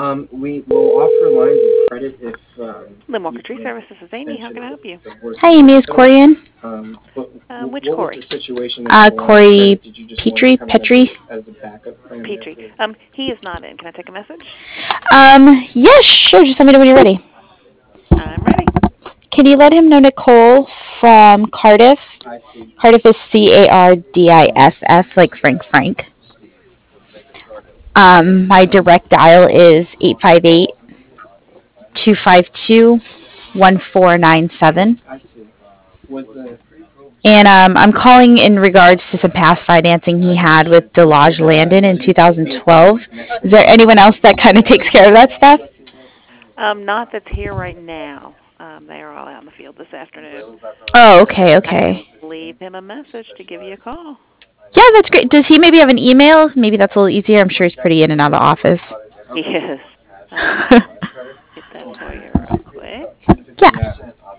We will offer lines of credit if Lynn you Walker Tree can't Service, this is Amy. How mention can I help you? the worst Hi, case Amy. Is hospital. Corey in? But Which what was Corey? the situation that you wanted Corey credit? Did you just want it Petrie? kind of Petrie? as a backup plan there Petrie. for? He is not in. Can I take a message? Yeah, sure. Just let me know when you're ready. I'm ready. Can you let him know Nicole from Cardiff? I see. Cardiff is Cardiff, like Frank. My direct dial is 858-252-1497. I see. Was the And I'm calling in regards to some past financing he had with Delage Landon in 2012. Is there anyone else that kind of takes care of that stuff? Not that's here right now. They are all out in the field this afternoon. Oh, But okay, I can okay. leave him a message to give you a call. Yeah, that's great. Does he maybe have an email? Maybe that's a little easier. I'm sure he's pretty in and out of the office. He is. Get that for you real quick. Yeah.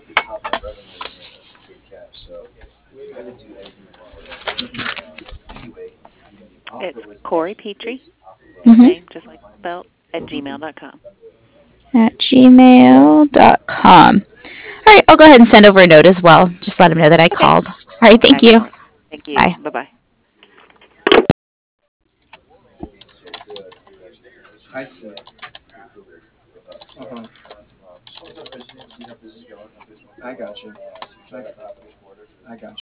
It's Corey Petrie, Mm-hmm. same, just like spelled, at gmail.com. At gmail.com. All right, I'll go ahead and send over a note as well. Just let him know that I Okay. called. All right, thank you. Excellent. Thank you. Bye. Bye-bye. I see. Uh-huh. I got you. I got